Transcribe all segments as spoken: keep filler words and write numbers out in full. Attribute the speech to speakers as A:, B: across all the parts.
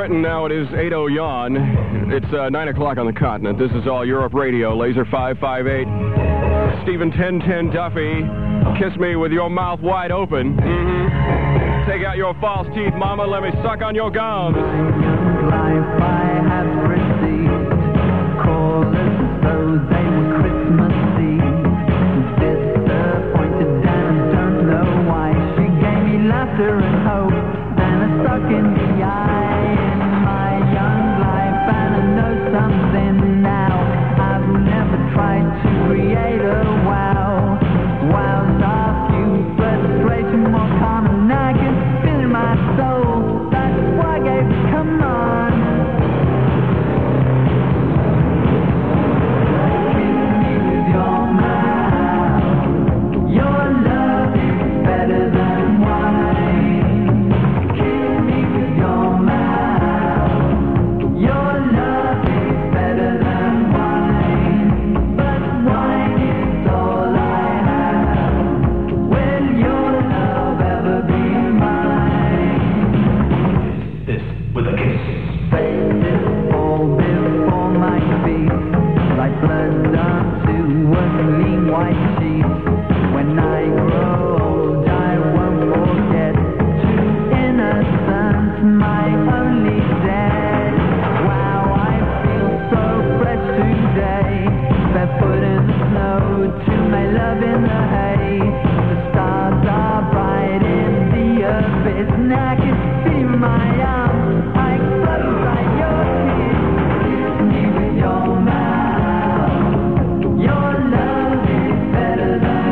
A: Trenton, now it is eight oh yon. It's uh, nine o'clock on the continent. This is All Europe Radio, Laser five five eight. Stephen ten ten Duffy, kiss me with your mouth wide open. Mm-hmm. Take out your false teeth, mama, let me suck on your gums.
B: Life I have received, callers though they were Christmassy. Disappointed and I don't know why. She gave me laughter and hope and a suck in the eye in my young life, and I know something now. I've never tried to create a wow. Wows are few, but straight to more common. I can feel in my soul. That's why I gave. Come on. Kiss me with your mouth. Your love is better than wine. Kiss me with your mouth. Your love is better than wine. But wine is all I have. Will your love ever be mine?
C: This with a kiss.
B: Faces fall before my feet, like blood onto a clean white sheet. When I grow old, I won't forget to innocence, my only dead. Wow, I feel so fresh today, barefoot in the snow, to my love in the hay. The stars are bright in the abyss, and I can see my arms. I close like your kiss. Kiss me with your mouth. Your love is better than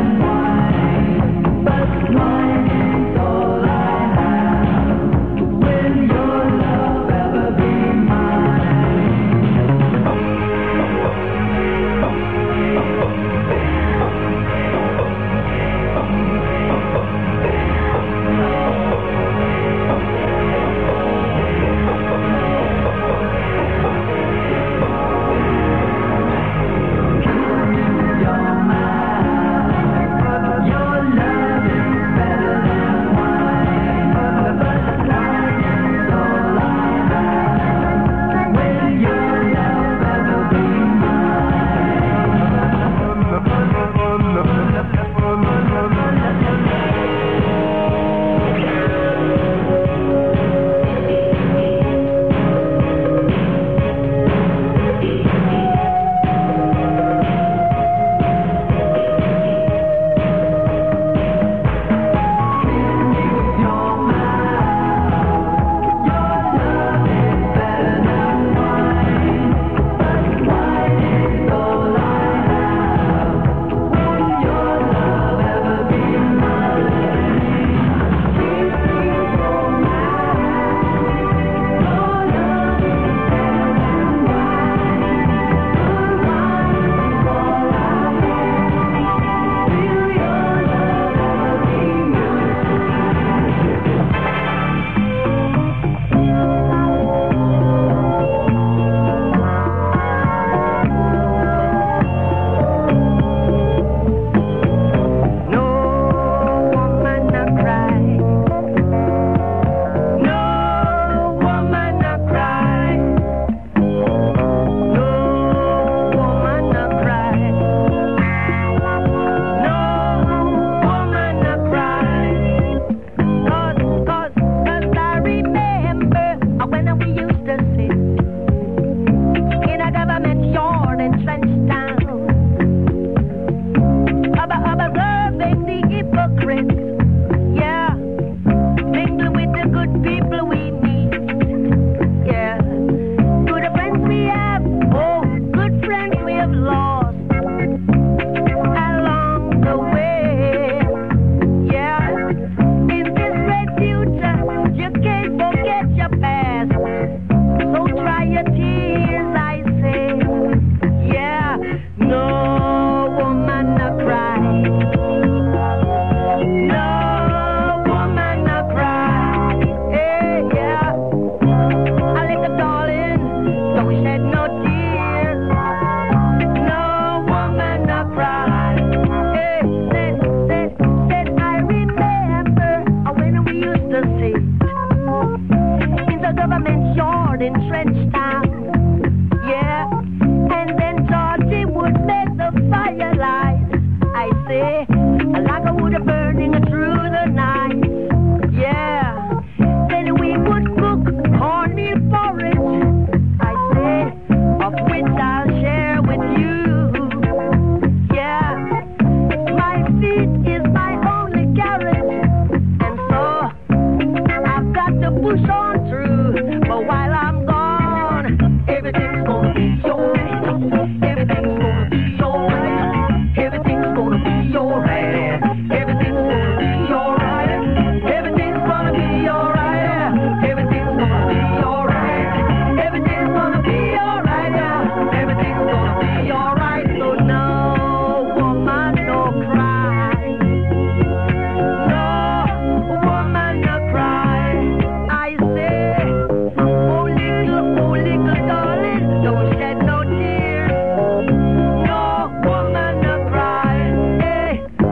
D: say, like a wood burning through the night. Yeah, then we would cook cornmeal porridge. I say, of which I'll share with you. Yeah, my feet is my only carriage, and so I've got to push on through. But while I'm gone, everything's gonna be alright. Everything's gonna be alright. Everything's gonna be alright. Everything's gonna be alright. Everything's gonna be alright. Everything's gonna be alright. Everything's gonna be alright. Everything's gonna be alright. So no woman, no cry. No woman, no cry. I say, oh little, oh little darling, don't shed no tears. No woman, no cry. Hey.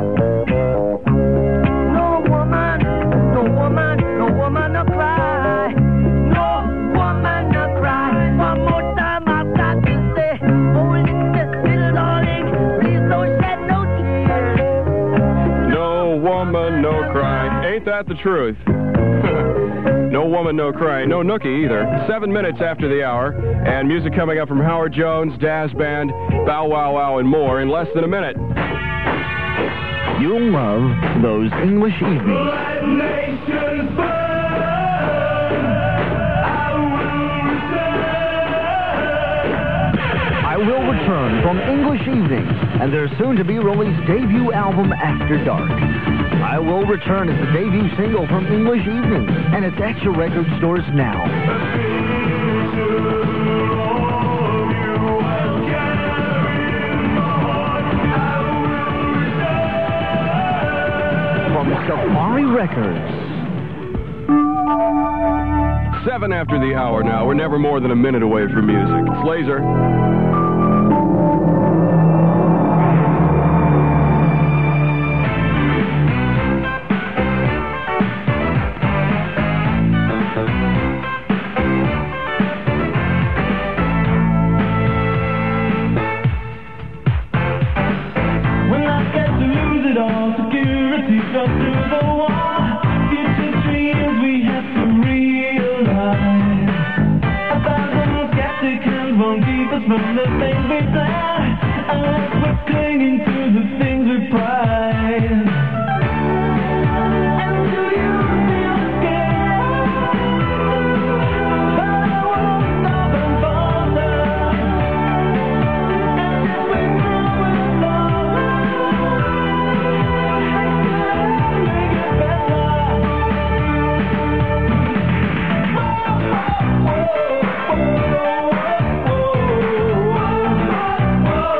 D: No woman, no woman, no woman, no cry. No woman, no cry. One more time I've got to say, oh little, little darling, please don't shed no tears.
A: No woman, no cry. Ain't that the truth? No woman, no cry. No nookie either. Seven minutes after the hour, and music coming up from Howard Jones, Daz Band, Bow Wow Wow, and more in less than a minute.
E: You'll love those English evenings. I Will Return from English Evenings and their soon-to-be released debut album After Dark. I Will Return is the debut single from English Evenings, and it's at your record stores now. From Safari Records.
A: Seven after the hour now. We're never more than a minute away from music. It's Laser.
F: When I get to lose it all, security fell through the wall. Future dreams we have to realize. A thousand skeptics won't keep us from the things we plan, unless we're clinging to the things we prize. And do you feel scared? But I won't stop and falter. And if we know it's all make it better. Whoa, whoa, whoa, whoa, whoa.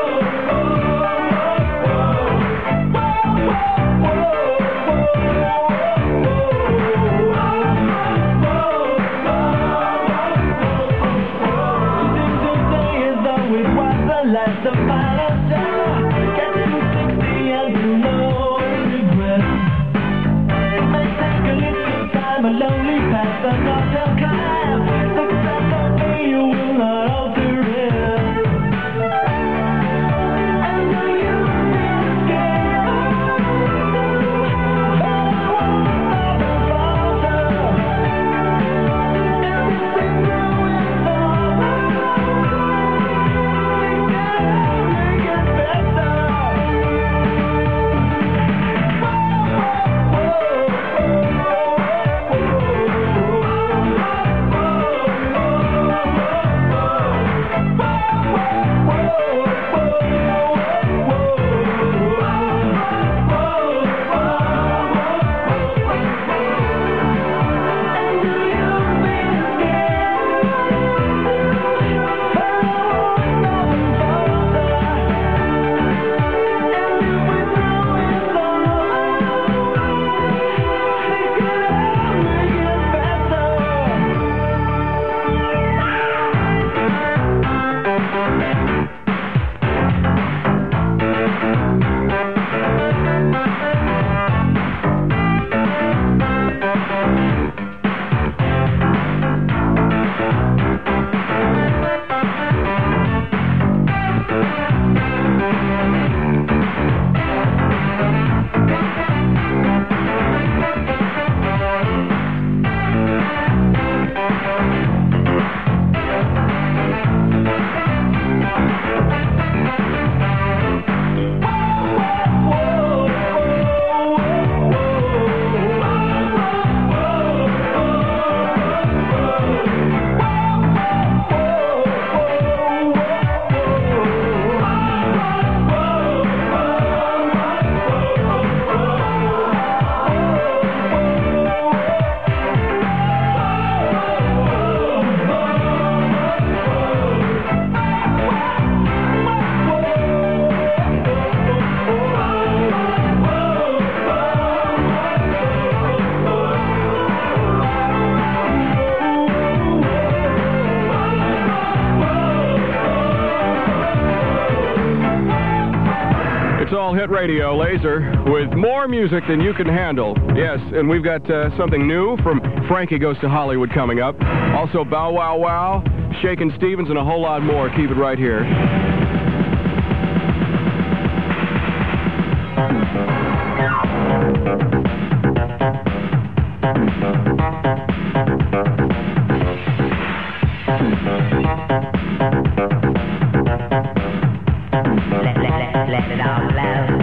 A: All Hit Radio, Laser, with more music than you can handle. Yes, and we've got uh, something new from Frankie Goes to Hollywood coming up. Also, Bow Wow Wow, Shakin' Stevens, and a whole lot more. Keep it right here.
D: Let, let, let, let it all out.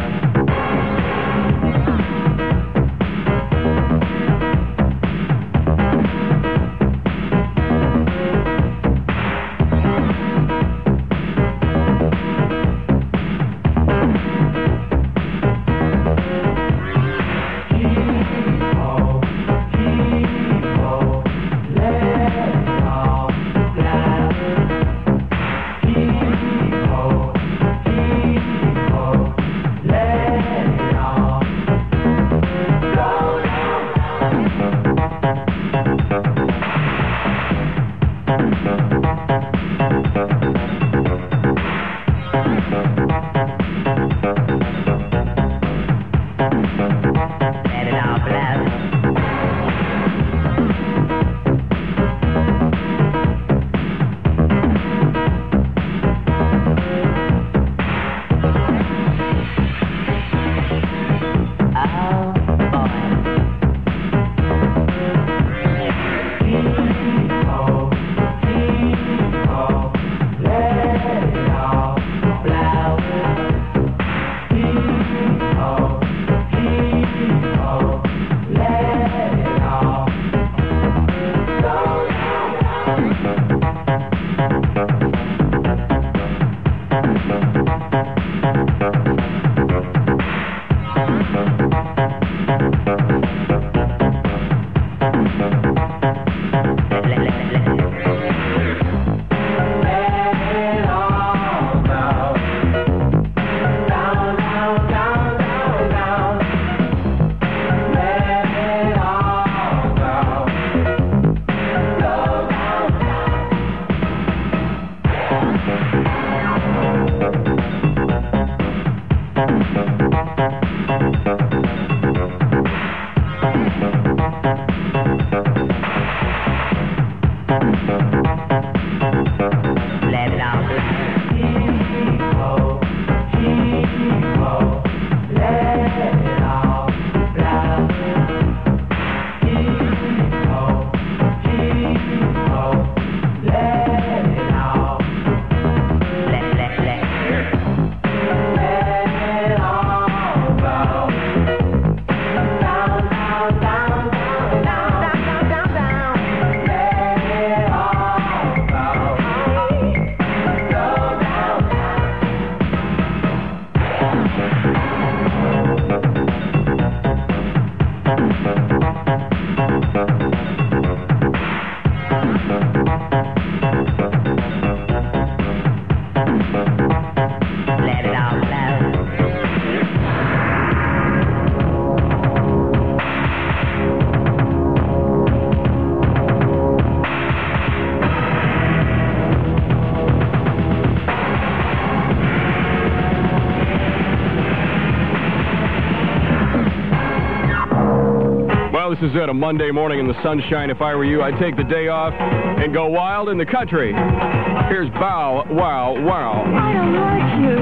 A: This is it, a Monday morning in the sunshine. If I were you, I'd take the day off and go wild in the country. Here's Bow Wow Wow.
G: I don't like you.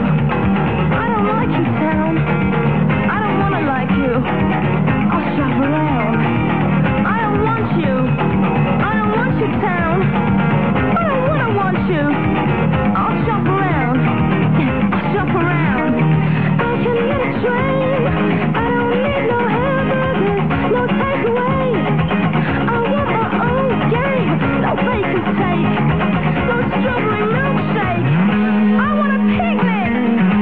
G: I don't like you, town. I don't want to like you. I'll shop around. I don't want you. I don't want you, town. I don't want to want you. I'll shop around. I'll shop around. I can get a train. I don't need no hamburgers, no takeaway. I want my own game, no bacon take, no strawberry milkshake. I want a picnic.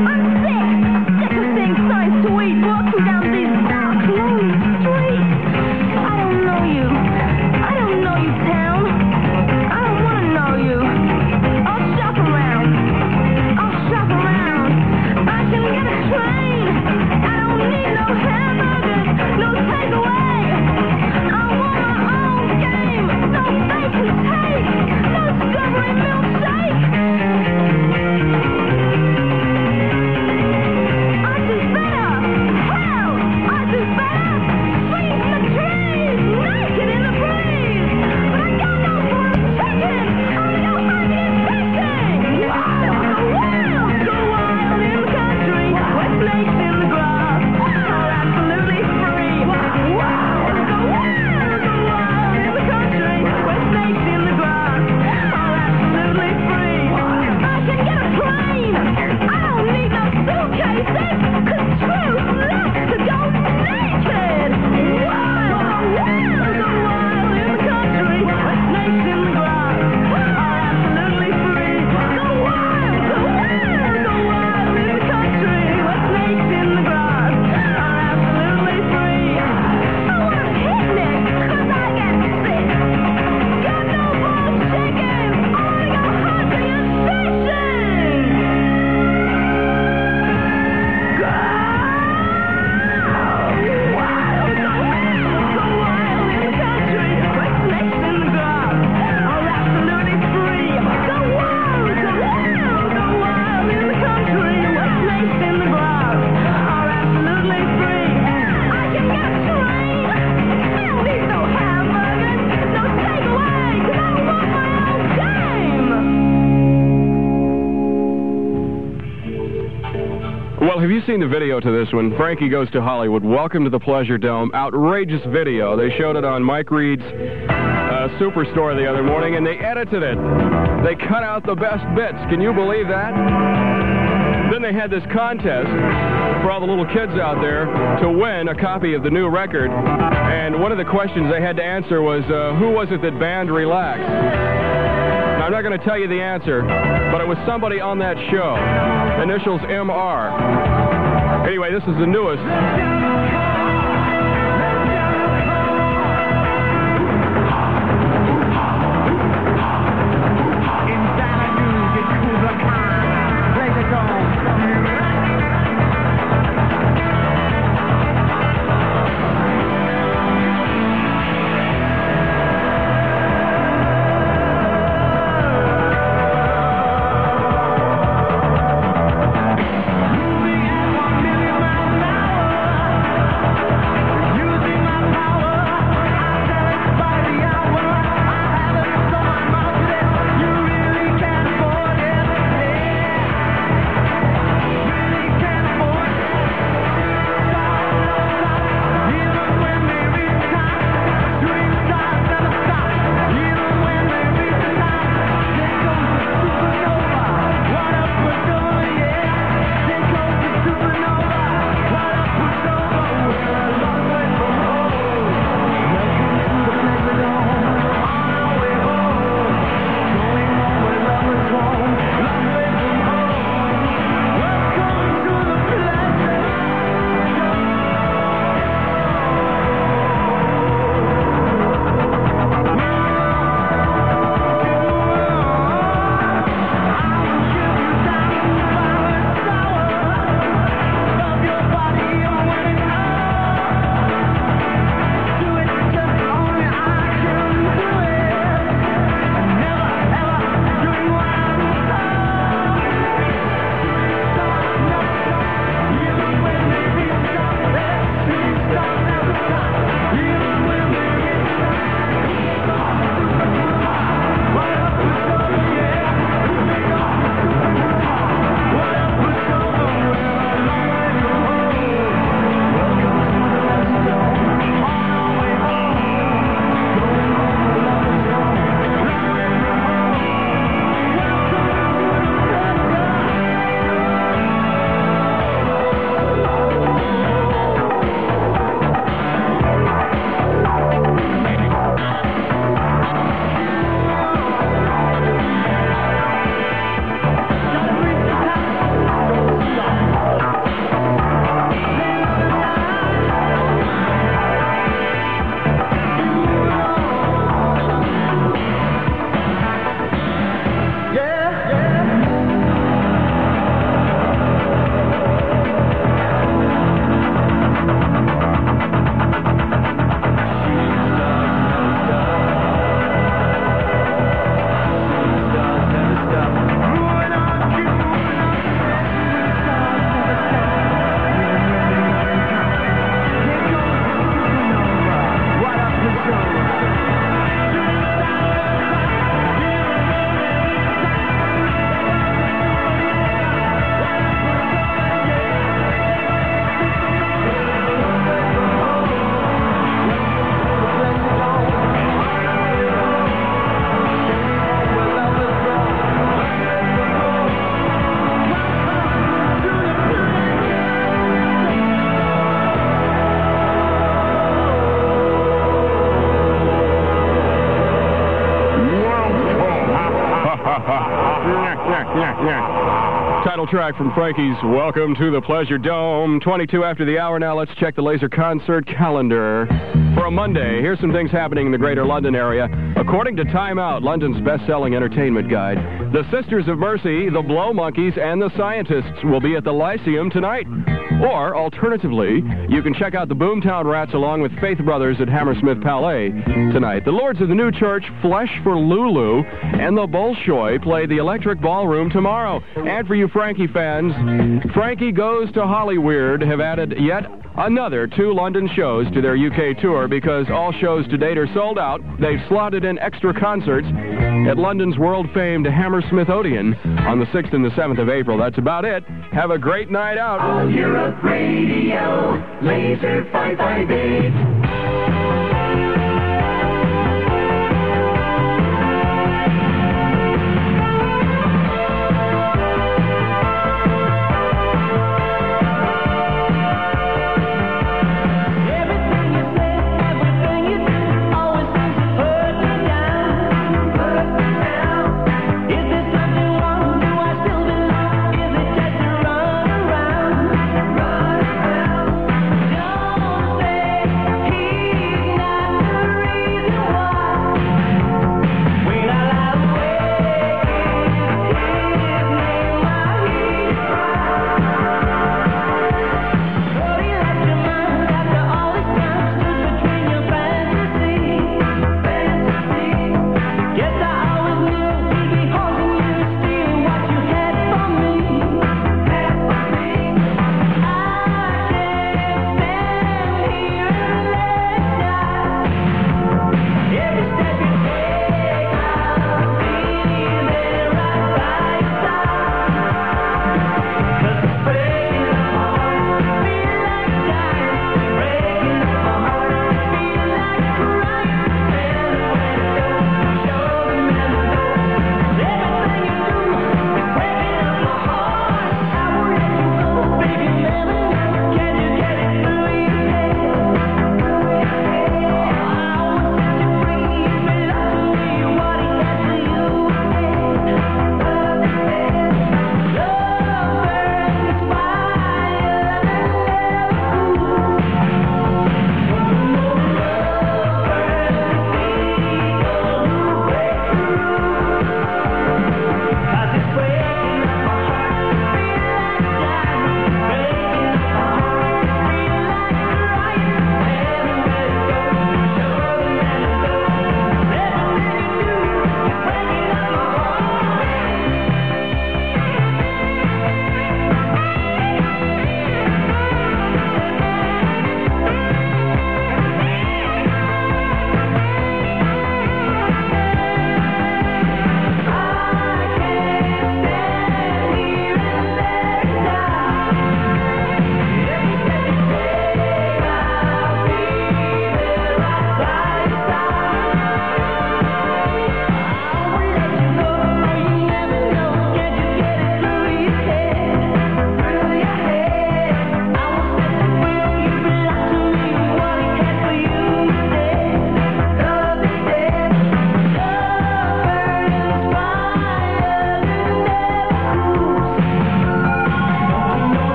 A: have you seen the video to this one? Frankie Goes to Hollywood. Welcome to the Pleasure Dome. Outrageous video. They showed it on Mike Reed's uh, Superstore the other morning, and they edited it. They cut out the best bits. Can you believe that? Then they had this contest for all the little kids out there to win a copy of the new record. And one of the questions they had to answer was, uh, who was it that banned Relax? Now, I'm not going to tell you the answer, but it was somebody on that show. Initials M R. Anyway, this is the newest. Title track from Frankie's Welcome to the Pleasure Dome. twenty-two after the hour now. Let's check the Laser concert calendar for a Monday. Here's some things happening in the greater London area. According to Time Out, London's best-selling entertainment guide, the Sisters of Mercy, the Blow Monkeys, and the Scientists will be at the Lyceum tonight. Or, alternatively, you can check out the Boomtown Rats along with Faith Brothers at Hammersmith Palais tonight. The Lords of the New Church, Flesh for Lulu, and the Bolshoi play the Electric Ballroom tomorrow. And for you Frankie fans, Frankie Goes to Hollyweird have added yet another two London shows to their U K tour because all shows to date are sold out. They've slotted in extra concerts at London's world-famed Hammersmith Odeon on the sixth and the seventh of April. That's about it. Have a great night out.
H: All Europe Radio, Laser five five eight.
G: He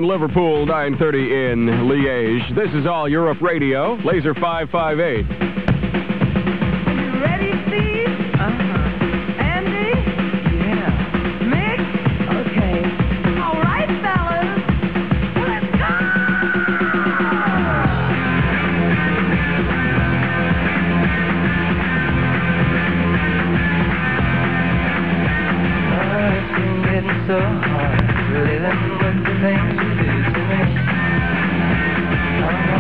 A: in Liverpool, nine thirty in Liège. This is All Europe Radio, Laser five five eight.
G: You ready, Steve? Uh-huh. Andy? Yeah. Mick? Okay. All right, fellas. Let's go!
F: Oh, it's been getting so hard, living with the things you do to me. Oh,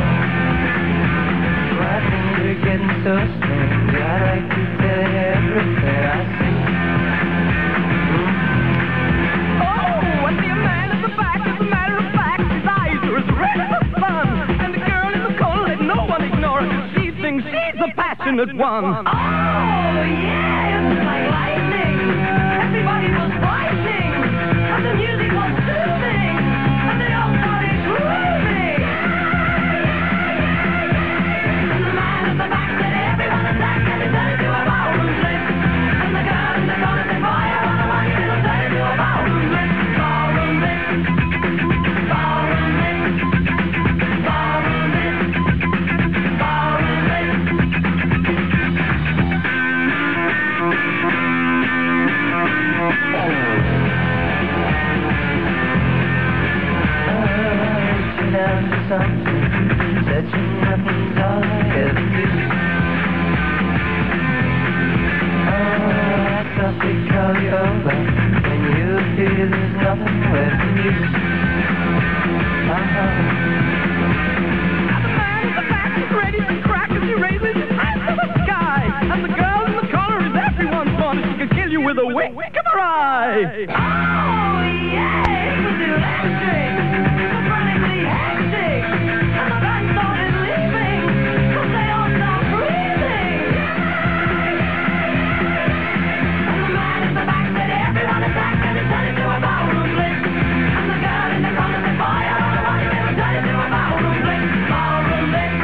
F: my things are getting so strange. I like to tell you everything I see.
G: Oh, I see a man at the back. As a matter of fact, his eyes are as red as the sun. And the girl in the corner, let no one ignore her. She thinks she's the passionate one. Oh, yeah, it's like lightning. Everybody was fighting. And the music was soothing. And they all started grooving. And the man at the back said everyone attack. And he turned into a ballroom blitz. And the girl in the corner said fire on the money. And it turned into a ballroom blitz. Ballroom blitz. Ballroom blitz. Ballroom blitz. Ballroom blitz.
F: Reaching down for something, searching nothing's all I ever do. Oh, I softly call you over when you feel there's nothing left for you. Uh-huh.
G: And the man at the back is ready to crack as he raises his hands to the sky. And the girl in the corner is everyone's fun. She can kill you with a wink of her eye. Oh, yeah, it was electric. Sonically hectic. And the band started leaving. But they all stopped breathing. And the man at the back said everyone attack. And it turned into a ballroom blitz. And the girl in the corner said fire on the money. And it turned into a ballroom blitz. Ballroom blitz.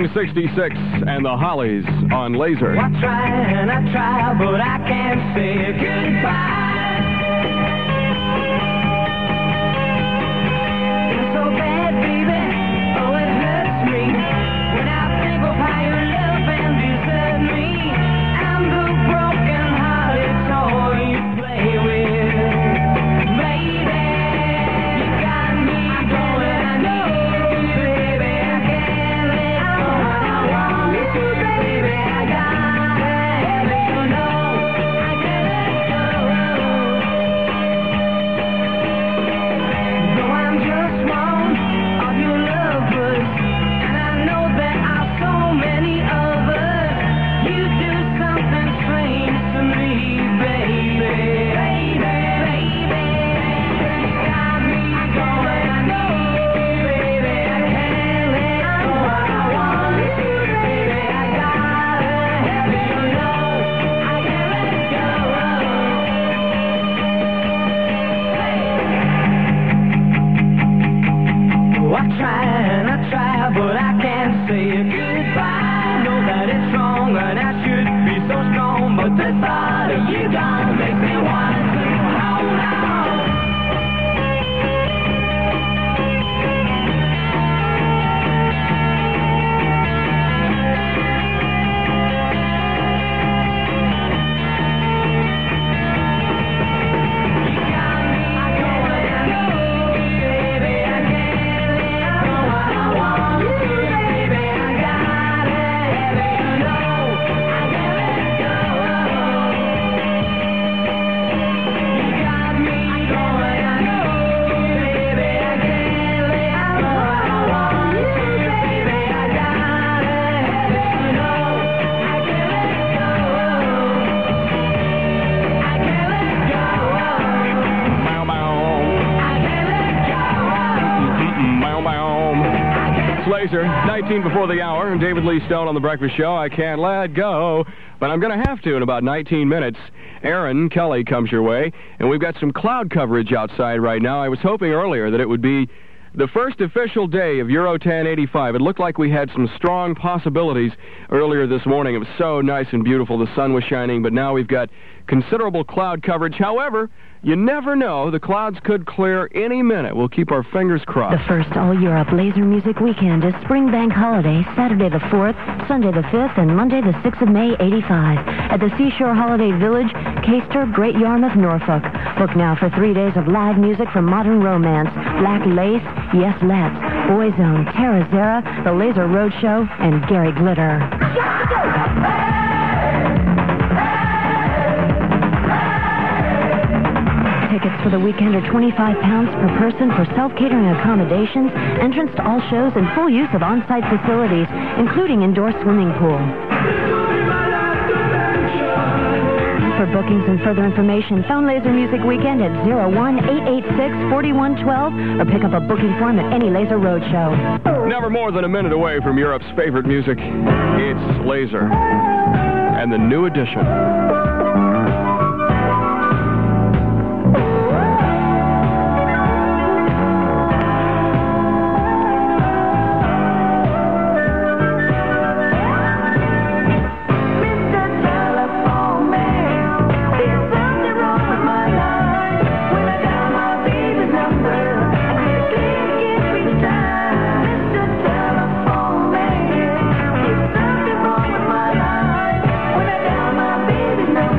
A: nineteen sixty-six and the Hollies on Laser.
F: I try and I try, but I can't say goodbye. It's so bad, baby. Oh, it hurts me when I think of how you love and desert me. I'm the broken-hearted toy you play with, baby. You got me going. I need you, baby. I can't let go. I want you, baby. I gotta have it. You know I can't let go. Though I'm just one of your lovers, and I know there are so many others, you do something strange to me, baby. Baby, baby, you got me going. I need you, baby. I can't let go. I want you, baby. I gotta have it. You know I can't let go. Oh, I try and I try, but I can't say goodbye. Know that it's wrong and I should be so strong, but the thought of you gone makes me want to hold on. You got me going. I need you, baby. I can't let go. I want you, baby. I gotta have it. You know I can't let go. You got me going. I need you, baby. I can't let go. I want you, baby. I gotta have it. You know I can't let go. I can't let go.
A: Bow, bow.
F: I can't let go.
A: Bow, bow. It's Laser, nineteen before the hour, and David Lee Stone on The Breakfast Show. I can't let go, but I'm going to have to in about nineteen minutes. Aaron Kelly comes your way, and we've got some cloud coverage outside right now. I was hoping earlier that it would be the first official day of Euro ten eighty-five. It looked like we had some strong possibilities earlier this morning. It was so nice and beautiful. The sun was shining, but now we've got considerable cloud coverage. However, you never know. The clouds could clear any minute. We'll keep our fingers crossed.
I: The first All-Europe Laser Music Weekend is Spring Bank Holiday, Saturday the fourth, Sunday the fifth, and Monday the sixth of May, eighty-five, at the Seashore Holiday Village, Caister, Great Yarmouth, Norfolk. Book now for three days of live music from Modern Romance, Black Lace, Yes Let's, Boyzone, Terra Zera, The Laser Roadshow, and Gary Glitter. Tickets for the weekend are twenty-five pounds per person for self-catering accommodations, entrance to all shows, and full use of on-site facilities, including indoor swimming pool. For bookings and further information, phone Laser Music Weekend at oh one, eight eight six, four one one two or pick up a booking form at any Laser Roadshow.
A: Never more than a minute away from Europe's favorite music. It's Laser and the new edition.
F: When I dial my baby's number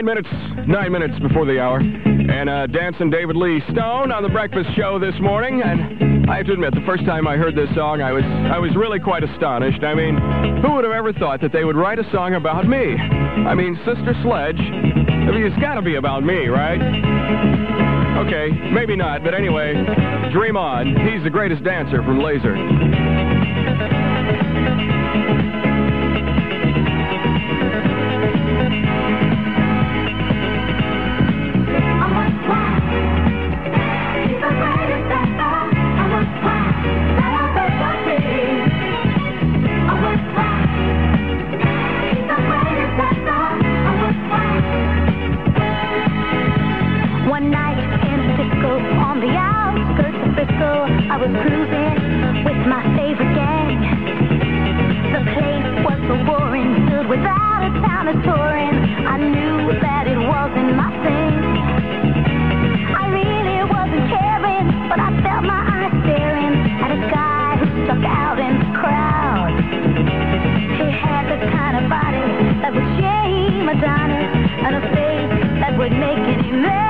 A: Nine minutes, nine minutes before the hour. And uh, dancing David Lee Stone on the breakfast show this morning. And I have to admit, the first time I heard this song, I was I was really quite astonished. I mean, who would have ever thought that they would write a song about me? I mean, Sister Sledge, I mean, it's got to be about me, right? Okay, maybe not, but anyway, Dream On. He's the greatest dancer from Laser.
J: One night in Frisco, on the outskirts of Frisco, I was cruising with my favorite gang. The place was so boring, filled with out-of-towners touring. I knew that it wasn't my thing. I really wasn't caring, but I felt my eyes staring at a guy who stuck out in the crowd. He had the kind of body that would shame Madonna, and a face that would make any man.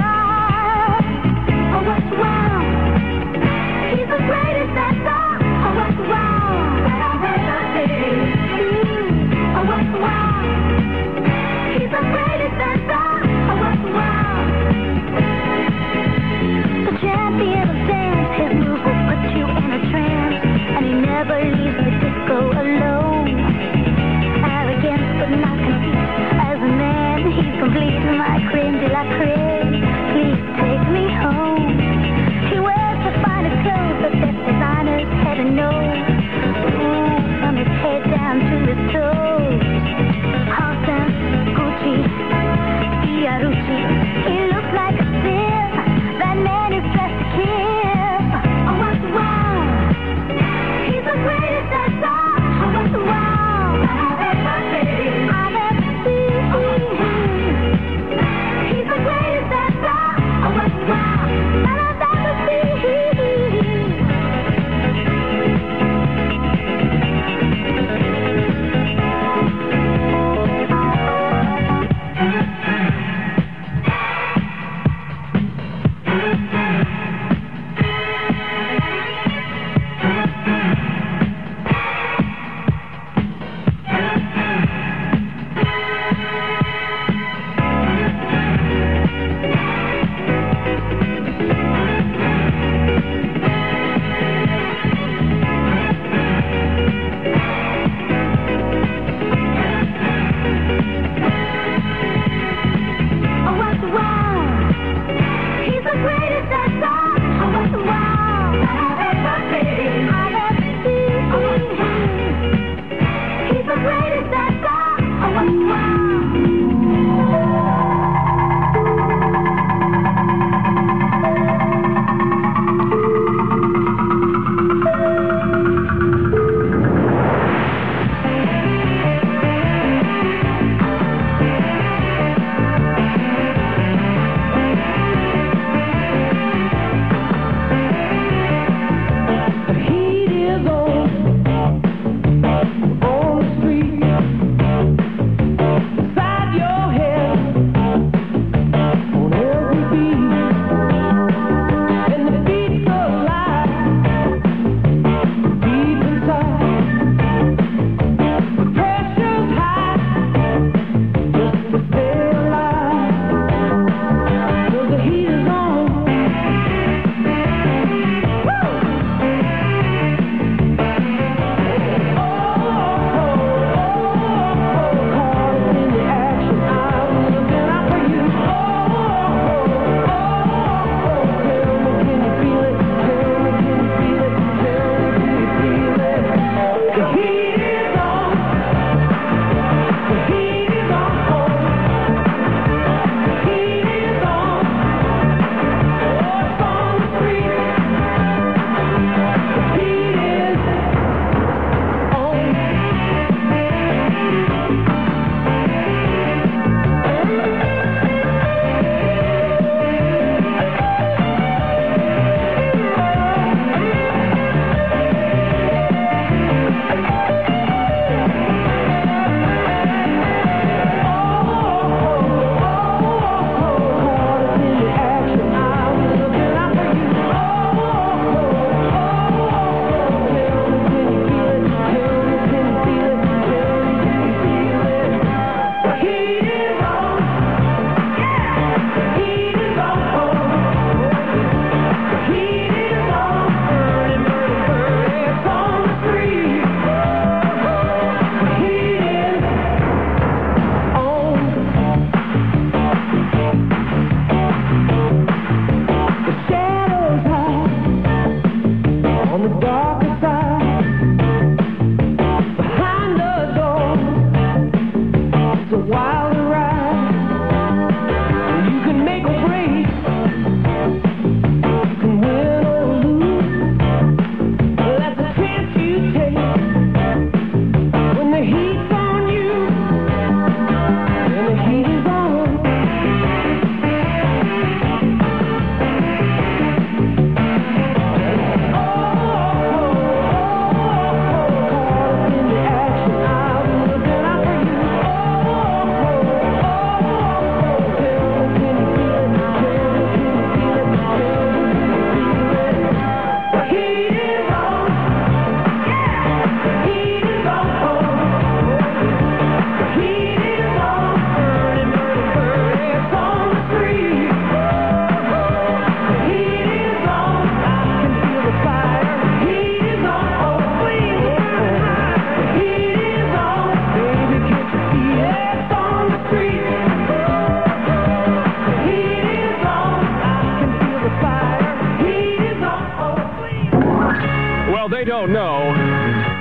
J: Oh, what's wrong? He's the greatest dancer. Oh, what's wrong? That I've ever seen. Oh, what's wrong? He's the greatest dancer. Oh, what's wrong? The champion of dance, his moves will put you in a trance, and he never leaves the disco alone. Arrogance but not conceit. As a man, he's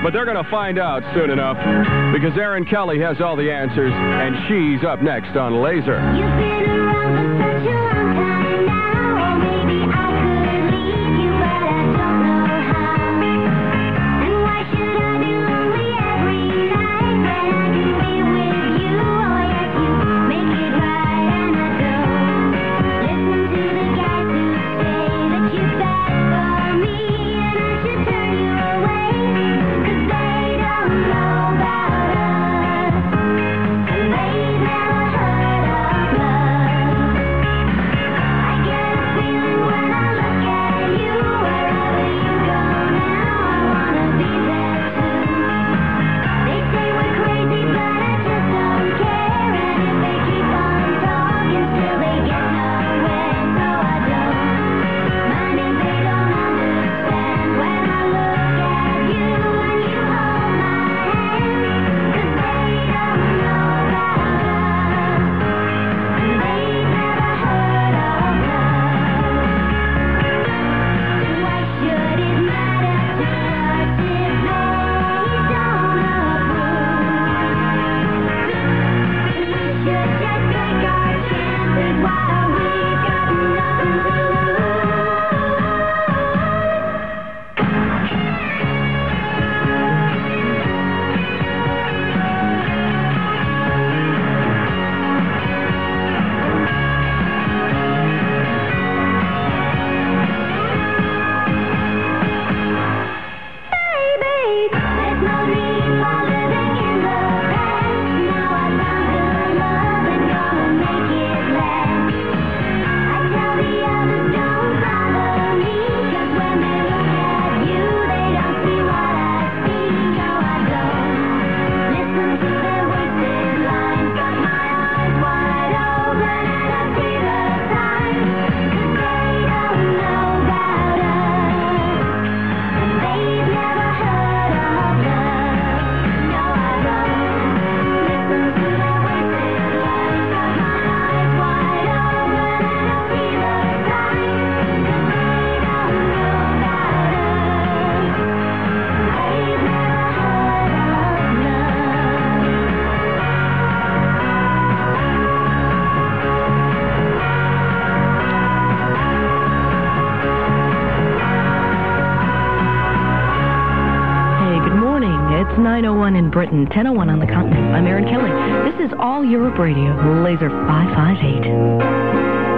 A: But they're going to find out soon enough because Erin Kelly has all the answers, and she's up next on Laser.
J: You've been around for such a long time now. Maybe I could leave you, but I don't know how. And why should I be lonely every night when I can be with you? Oh yes, you make it right, and I don't listen to the guys who say that you're bad for me and I should turn you away. 'Cause they don't know about us, and they've never heard of love. I get a feeling when I look at you. Wherever you go now, I wanna be there too. They say we're crazy, but I just don't care. And if they keep on talking, still they get nowhere. So I don't mind if they don't understand when I look at you and you hold my hand. 'Cause they don't know about us, and they've never heard of love. Why should it matter to us if they don't approve? We should just take our chances while we've got nothing to Baby, there's no need for living in the past. Now I found good love and gonna make it last. I tell the others don't bother me, 'cause when they look at you, they don't see what I see. No, I don't listen to their wasted lines. Got my eyes wide open and I see the signs. 'Cause they don't know about us, and they've never heard of love. No, I don't listen to their wasted lines. Got my eyes wide open and I see the signs. 'Cause they don't know about us, they've never heard of
I: Hey, good morning. It's nine oh one in Britain, ten oh one on the continent. I'm Erin Kelly. This is All Europe Radio, Laser five five eight.